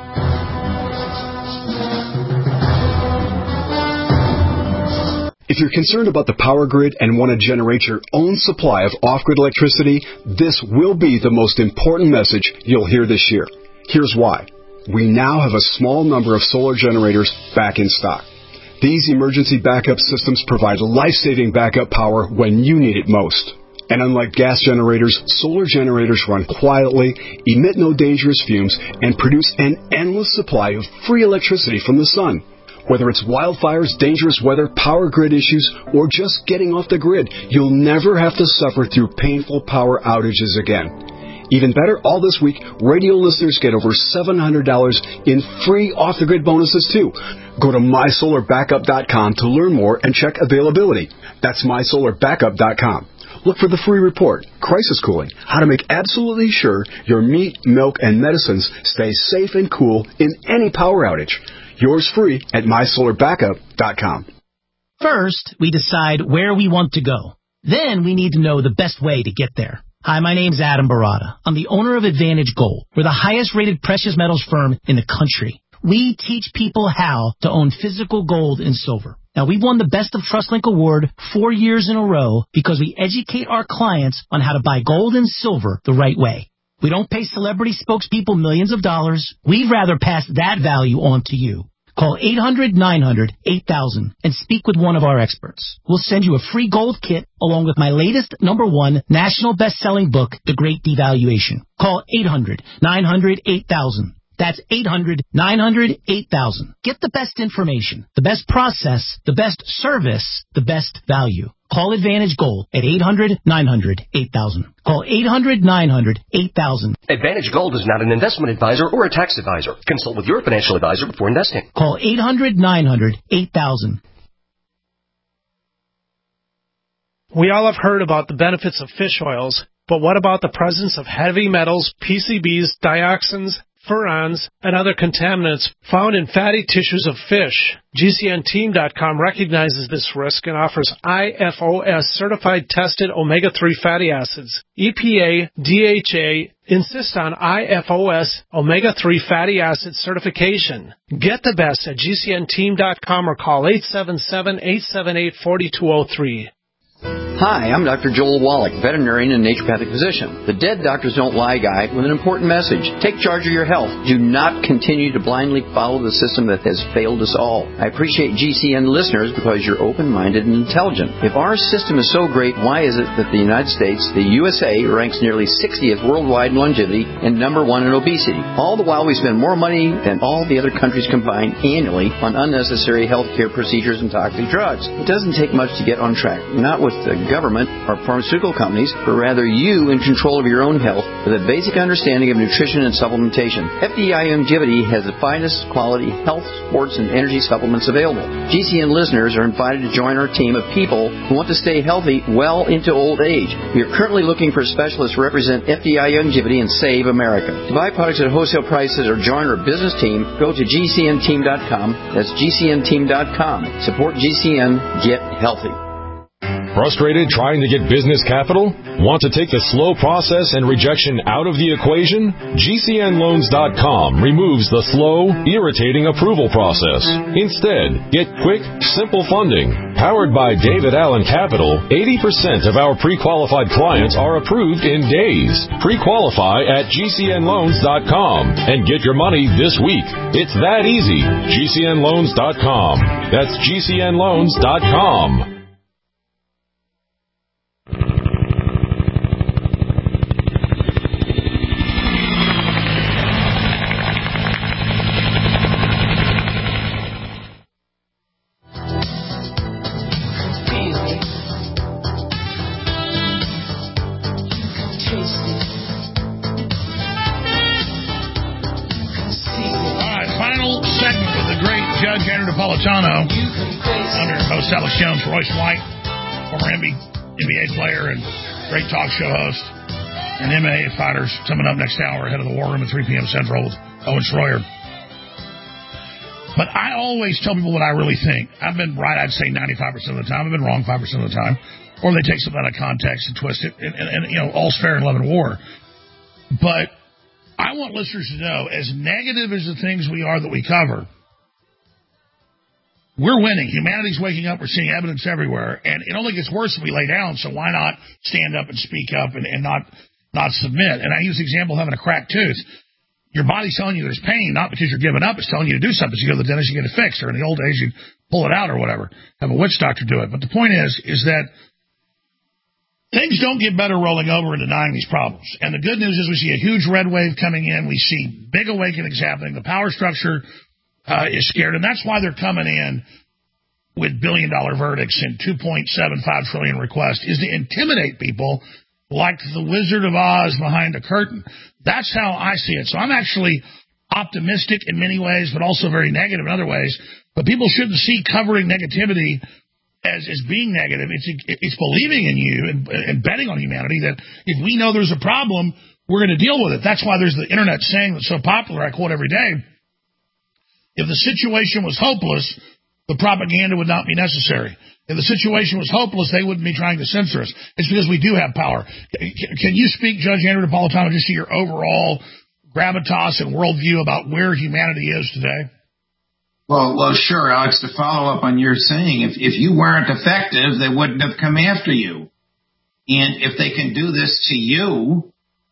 If you're concerned about the power grid and want to generate your own supply of off-grid electricity, this will be the most important message you'll hear this year. Here's why. We now have a small number of solar generators back in stock. These emergency backup systems provide life-saving backup power when you need it most. And unlike gas generators, solar generators run quietly, emit no dangerous fumes, and produce an endless supply of free electricity from the sun. Whether it's wildfires, dangerous weather, power grid issues, or just getting off the grid, you'll never have to suffer through painful power outages again. Even better, all this week, radio listeners get over seven hundred dollars in free off-the-grid bonuses, too. Go to my solar backup dot com to learn more and check availability. That's my solar backup dot com. Look for the free report, Crisis Cooling, how to make absolutely sure your meat, milk, and medicines stay safe and cool in any power outage. Yours free at my solar backup dot com. First, we decide where we want to go. Then we need to know the best way to get there. Hi, my name's Adam Barada. I'm the owner of Advantage Gold. We're the highest-rated precious metals firm in the country. We teach people how to own physical gold and silver. Now, we've won the Best of TrustLink Award four years in a row because we educate our clients on how to buy gold and silver the right way. We don't pay celebrity spokespeople millions of dollars. We'd rather pass that value on to you. Call eight hundred nine hundred eight thousand and speak with one of our experts. We'll send you a free gold kit along with my latest number one national best-selling book, The Great Devaluation. Call eight hundred nine hundred eight thousand. That's eight hundred nine hundred eight thousand. Get the best information, the best process, the best service, the best value. Call Advantage Gold at eight hundred nine hundred eight thousand. Call eight hundred nine hundred eight thousand. Advantage Gold is not an investment advisor or a tax advisor. Consult with your financial advisor before investing. Call eight hundred nine hundred eight thousand. We all have heard about the benefits of fish oils, but what about the presence of heavy metals, P C Bs, dioxins, furans, and other contaminants found in fatty tissues of fish? G C N team dot com recognizes this risk and offers I F O S-certified tested omega three fatty acids. E P A, D H A insist on I F O S omega three fatty acid certification. Get the best at G C N team dot com or call eight seven seven, eight seven eight, four two zero three. Hi, I'm Doctor Joel Wallach, veterinarian and naturopathic physician. The Dead Doctors Don't Lie guy with an important message. Take charge of your health. Do not continue to blindly follow the system that has failed us all. I appreciate G C N listeners because you're open-minded and intelligent. If our system is so great, why is it that the United States, the U S A, ranks nearly sixtieth worldwide in longevity and number one in obesity? All the while we spend more money than all the other countries combined annually on unnecessary healthcare procedures and toxic drugs. It doesn't take much to get on track. Not with the government or pharmaceutical companies, but rather you in control of your own health with a basic understanding of nutrition and supplementation. F D I Longevity has the finest quality health, sports, and energy supplements available. G C N listeners are invited to join our team of people who want to stay healthy well into old age. We are currently looking for specialists to represent F D I Longevity and Save America. To buy products at wholesale prices or join our business team, go to G C N team dot com. That's G C N team dot com. Support G C N. Get healthy. Frustrated trying to get business capital? Want to take the slow process and rejection out of the equation? G C N loans dot com removes the slow, irritating approval process. Instead, get quick, simple funding. Powered by David Allen Capital, eighty percent of our pre-qualified clients are approved in days. Pre-qualify at G C N loans dot com and get your money this week. It's that easy. G C N loans dot com. That's G C N loans dot com. Under host Alex Jones, Royce White, former N B A player and great talk show host, and M M A fighters coming up next hour ahead of the War Room at three p.m. Central with Owen Schroyer. But I always tell people what I really think. I've been right, I'd say ninety-five percent of the time. I've been wrong five percent of the time. Or they take something out of context and twist it. And, and, and you know, all's fair in love and war. But I want listeners to know, as negative as the things we are that we cover, we're winning. Humanity's waking up. We're seeing evidence everywhere. And it only gets worse if we lay down, so why not stand up and speak up and, and not not submit? And I use the example of having a cracked tooth. Your body's telling you there's pain, not because you're giving up. It's telling you to do something. So you go to the dentist, you get it fixed. Or in the old days, you'd pull it out or whatever. Have a witch doctor do it. But the point is, is that things don't get better rolling over and denying these problems. And the good news is we see a huge red wave coming in. We see big awakenings happening. The power structure uh, is scared. And that's why they're coming in with billion-dollar verdicts and two point seven five trillion dollars requests, is to intimidate people like the Wizard of Oz behind a curtain. That's how I see it. So I'm actually optimistic in many ways, but also very negative in other ways. But people shouldn't see covering negativity as, as being negative. It's it's believing in you and, and betting on humanity that if we know there's a problem, we're going to deal with it. That's why there's the internet saying that's so popular, I quote every day, if the situation was hopeless, the propaganda would not be necessary. If the situation was hopeless, they wouldn't be trying to censor us. It's because we do have power. Can you speak, Judge Andrew Napolitano, just to your overall gravitas and worldview about where humanity is today? Well, well, sure, Alex, to follow up on your saying, if, if you weren't effective, they wouldn't have come after you. And if they can do this to you,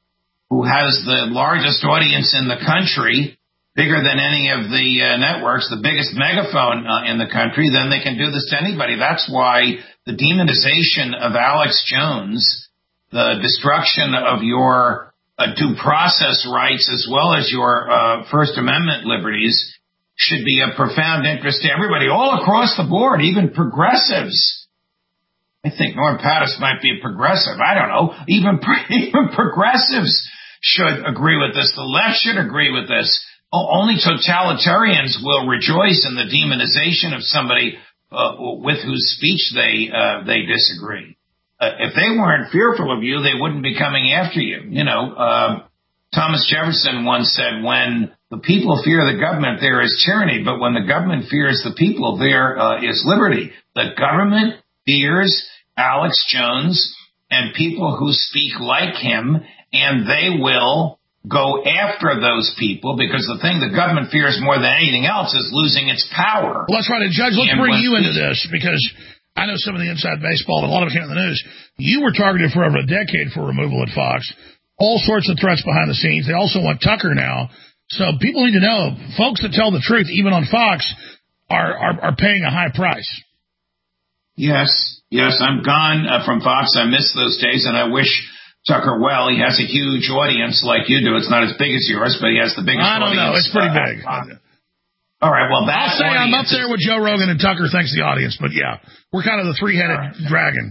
who has the largest audience in the country, bigger than any of the uh, networks, the biggest megaphone uh, in the country, then they can do this to anybody. That's why the demonization of Alex Jones, the destruction of your uh, due process rights as well as your uh, First Amendment liberties should be of profound interest to everybody all across the board, even progressives. I think Norm Pattis might be a progressive. I don't know. Even, even progressives should agree with this. The left should agree with this. Only totalitarians will rejoice in the demonization of somebody uh, with whose speech they uh, they disagree. Uh, if they weren't fearful of you, they wouldn't be coming after you. You know, uh, Thomas Jefferson once said, when the people fear the government, there is tyranny. But when the government fears the people, there uh, is liberty. The government fears Alex Jones and people who speak like him, and they will go after those people, because the thing the government fears more than anything else is losing its power. Well, that's right. And Judge, let's and bring you into this, because I know some of the inside baseball, and a lot of it came in the news. You were targeted for over a decade for removal at Fox. All sorts of threats behind the scenes. They also want Tucker now. So people need to know, folks that tell the truth, even on Fox, are are, are paying a high price. Yes, yes, I'm gone uh, from Fox. I miss those days, and I wish Tucker well. He has a huge audience like you do. It's not as big as yours, but he has the biggest audience. I don't audience. know. It's pretty big. Uh, all right, well, that I'll say I'm up there with Joe Rogan and Tucker, thanks to the audience. But, yeah, we're kind of the three-headed right. dragon.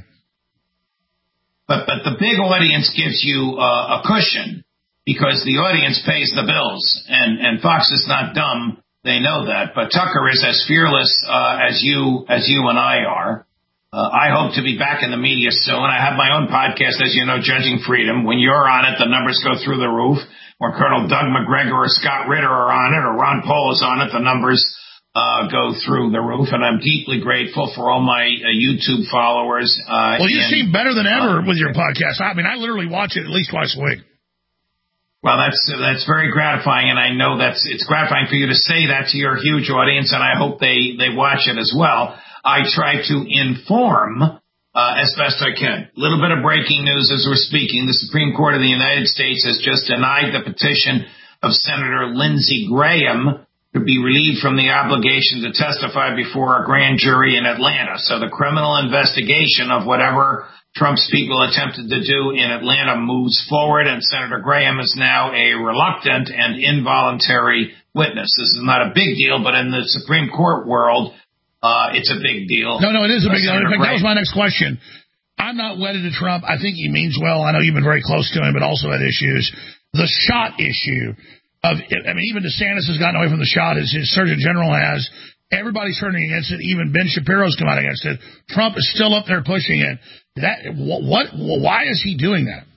But but the big audience gives you uh, a cushion, because the audience pays the bills. And, and Fox is not dumb. They know that. But Tucker is as fearless uh, as you as you and I are. Uh, I hope to be back in the media soon. I have my own podcast, as you know, Judging Freedom. When you're on it, the numbers go through the roof. When Colonel Doug McGregor or Scott Ritter are on it, or Ron Paul is on it, the numbers uh, go through the roof. And I'm deeply grateful for all my uh, YouTube followers. Uh, well, you and, seem better than ever uh, with your podcast. I mean, I literally watch it at least twice a week. Well, that's that's very gratifying, and I know that's it's gratifying for you to say that to your huge audience, and I hope they, they watch it as well. I try to inform uh, as best I can. A little bit of breaking news as we're speaking. The Supreme Court of the United States has just denied the petition of Senator Lindsey Graham to be relieved from the obligation to testify before a grand jury in Atlanta. So the criminal investigation of whatever Trump's people attempted to do in Atlanta moves forward, and Senator Graham is now a reluctant and involuntary witness. This is not a big deal, but in the Supreme Court world, Uh, it's a big deal. No, no, it is a big deal. In fact, that was my next question. I'm not wedded to Trump. I think he means well. I know you've been very close to him, but also had issues. The shot issue of, I mean, even DeSantis has gotten away from the shot, as his Surgeon General has. Everybody's turning against it. Even Ben Shapiro's come out against it. Trump is still up there pushing it. That what? what why is he doing that?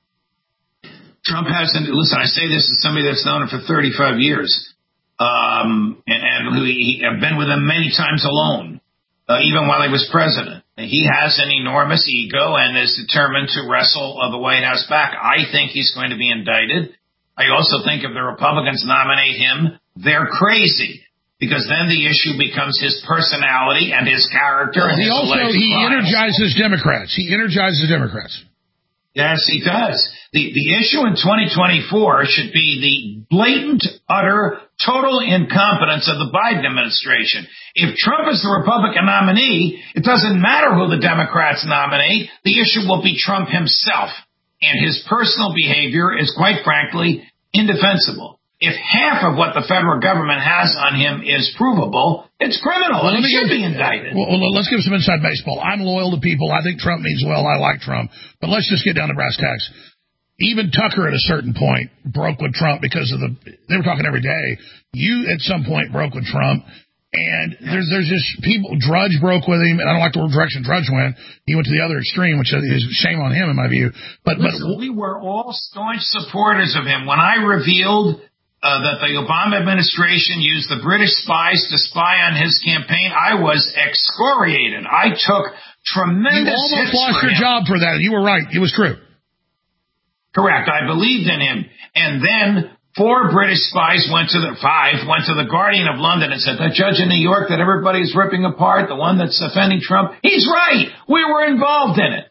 Trump hasn't. Listen, I say this as somebody that's known him for thirty-five years. Um, and, and who he, I've been with him many times alone, uh, even while he was president. He has an enormous ego and is determined to wrestle uh, the White House back. I think he's going to be indicted. I also think if the Republicans nominate him, they're crazy, because then the issue becomes his personality and his character. Well, and he his also he crimes. energizes Democrats. He energizes Democrats. Yes, he does. The the issue in twenty twenty-four should be the blatant, utter, total incompetence of the Biden administration. If Trump is the Republican nominee, it doesn't matter who the Democrats nominate. The issue will be Trump himself. And his personal behavior is, quite frankly, indefensible. If half of what the federal government has on him is provable, it's criminal, well, and he should be indicted. Well, well, let's give some inside baseball. I'm loyal to people. I think Trump means well. I like Trump. But let's just get down to brass tacks. Even Tucker, at a certain point, broke with Trump because of the – they were talking every day. You, at some point, broke with Trump. And there's there's just people – Drudge broke with him. And I don't like the direction Drudge went. He went to the other extreme, which is shame on him, in my view. But, Listen, but we were all staunch supporters of him. When I revealed – Uh, that the Obama administration used the British spies to spy on his campaign, I was excoriated. I took tremendous hits. You almost lost your job for that. You were right. It was true. Correct. I believed in him. And then four British spies went to the, five, went to the Guardian of London and said, that judge in New York that everybody's ripping apart, the one that's offending Trump, he's right. We were involved in it.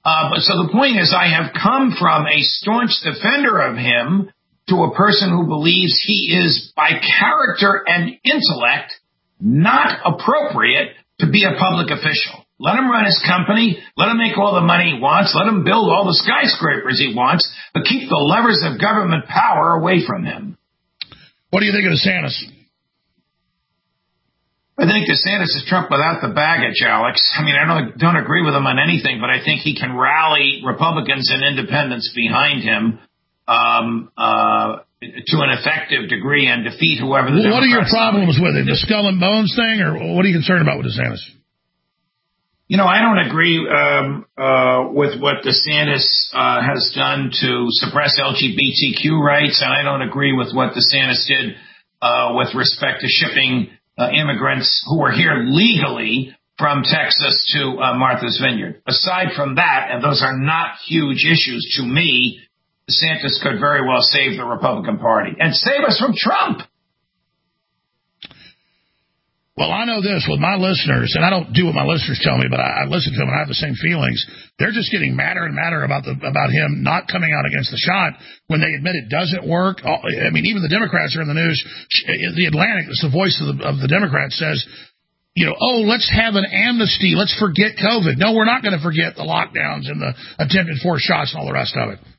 Uh, but so the point is, I have come from a staunch defender of him to a person who believes he is, by character and intellect, not appropriate to be a public official. Let him run his company. Let him make all the money he wants. Let him build all the skyscrapers he wants, but keep the levers of government power away from him. What do you think of DeSantis? I think DeSantis is Trump without the baggage, Alex. I mean, I don't, don't agree with him on anything, but I think he can rally Republicans and independents behind him um, uh, to an effective degree and defeat whoever the well, What are your problems are. with it? The skull and bones thing, or what are you concerned about with DeSantis? You know, I don't agree um, uh, with what DeSantis uh, has done to suppress L G B T Q rights, and I don't agree with what DeSantis did uh, with respect to shipping uh, immigrants who are here legally from Texas to uh, Martha's Vineyard. Aside from that, and those are not huge issues to me, DeSantis could very well save the Republican Party and save us from Trump. Well, I know this with my listeners, and I don't do what my listeners tell me, but I, I listen to them and I have the same feelings. They're just getting madder and madder about the about him not coming out against the shot when they admit it doesn't work. I mean, even the Democrats are in the news. The Atlantic, it's the voice of the, of the Democrats, says, you know, oh, let's have an amnesty. Let's forget COVID. No, we're not going to forget the lockdowns and the attempted forced shots and all the rest of it.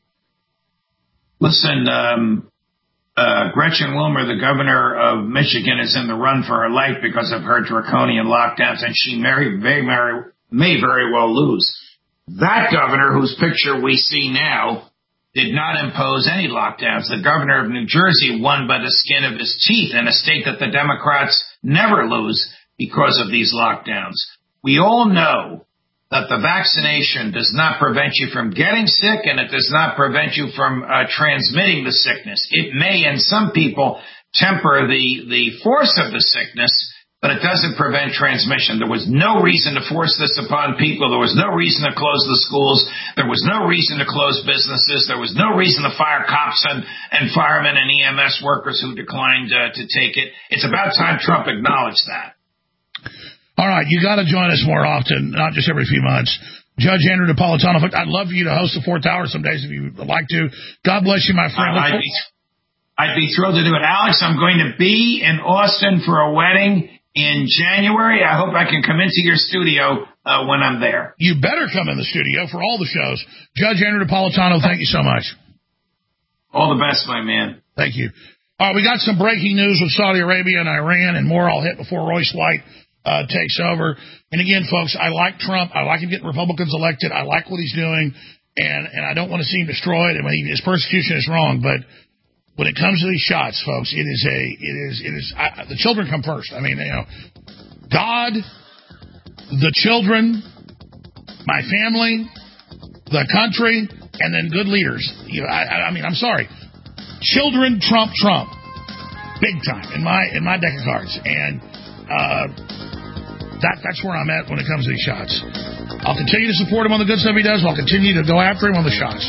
Listen, um... Uh, Gretchen Wilmer, the governor of Michigan, is in the run for her life because of her draconian lockdowns, and she may, may, may very well lose. That governor, whose picture we see now, did not impose any lockdowns. The governor of New Jersey won by the skin of his teeth in a state that the Democrats never lose because of these lockdowns. We all know that the vaccination does not prevent you from getting sick, and it does not prevent you from uh, transmitting the sickness. It may, in some people, temper the, the force of the sickness, but it doesn't prevent transmission. There was no reason to force this upon people. There was no reason to close the schools. There was no reason to close businesses. There was no reason to fire cops and, and firemen and E M S workers who declined uh, to take it. It's about time Trump acknowledged that. All right, you got to join us more often, not just every few months. Judge Andrew Napolitano, I'd love for you to host the Fourth Hour some days if you would like to. God bless you, my friend. Uh, I'd, be, I'd be thrilled to do it. Alex, I'm going to be in Austin for a wedding in January. I hope I can come into your studio uh, when I'm there. You better come in the studio for all the shows. Judge Andrew Napolitano, thank you so much. All the best, my man. Thank you. All right, we got some breaking news with Saudi Arabia and Iran and more I'll hit before Royce White Uh, takes over. And again, folks, I like Trump. I like him getting Republicans elected. I like what he's doing, and and I don't want to see him destroyed. I mean, his persecution is wrong, but when it comes to these shots, folks, it is a it is it is I, the children come first. I mean, you know, God, the children, my family, the country, and then good leaders. You know, I, I mean, I'm sorry, children trump Trump, big time in my in my deck of cards, and. Uh, That, that's where I'm at when it comes to these shots. I'll continue to support him on the good stuff he does. I'll continue to go after him on the shots.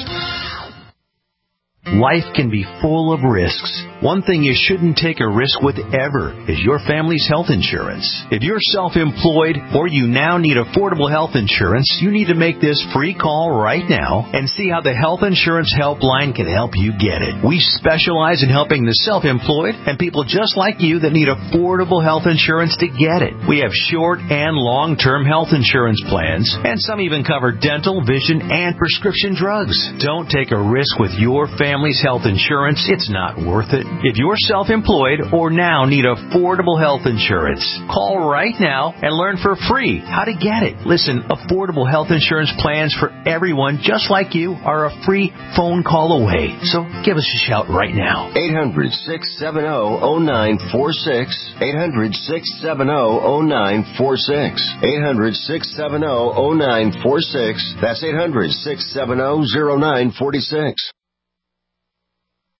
Life can be full of risks. One thing you shouldn't take a risk with ever is your family's health insurance. If you're self-employed or you now need affordable health insurance, you need to make this free call right now and see how the Health Insurance Helpline can help you get it. We specialize in helping the self-employed and people just like you that need affordable health insurance to get it. We have short and long-term health insurance plans, and some even cover dental, vision, and prescription drugs. Don't take a risk with your family's health insurance. It's not worth it. If you're self-employed or now need affordable health insurance, call right now and learn for free how to get it. Listen, affordable health insurance plans for everyone just like you are a free phone call away. So give us a shout right now. eight hundred, six seven zero, zero nine four six. eight hundred, six seven zero, zero nine four six. eight hundred, six seven zero, zero nine four six. That's eight hundred, six seven zero, zero nine four six.